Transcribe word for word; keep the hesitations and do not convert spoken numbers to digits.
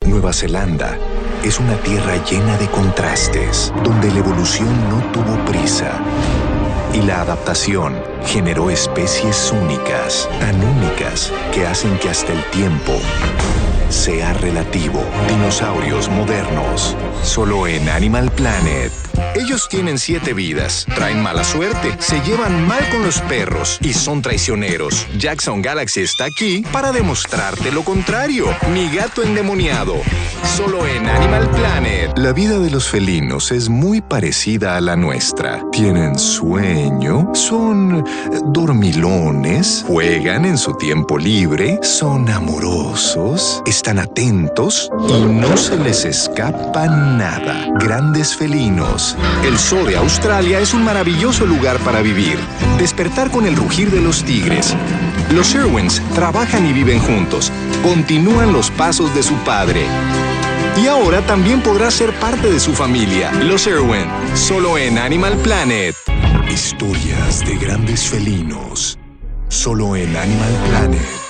Nueva Zelanda es una tierra llena de contrastes, donde la evolución no tuvo prisa. Y la adaptación generó especies únicas, tan únicas, que hacen que hasta el tiempo sea relativo. Dinosaurios modernos, solo en Animal Planet. Ellos tienen siete vidas, traen mala suerte, se llevan mal con los perros y son traicioneros. Jackson Galaxy está aquí para demostrarte lo contrario. Mi gato endemoniado, solo en Animal Planet. La vida de los felinos es muy parecida a la nuestra. Tienen sueño, son dormilones, juegan en su tiempo libre, son amorosos, están atentos y no se les escapa nada. Grandes felinos. El zoo de Australia es un maravilloso lugar para vivir. Despertar con el rugir de los tigres. Los Irwins trabajan y viven juntos. Continúan los pasos de su padre. Y ahora también podrá ser parte de su familia. Los Irwin, solo en Animal Planet. Historias de grandes felinos, solo en Animal Planet.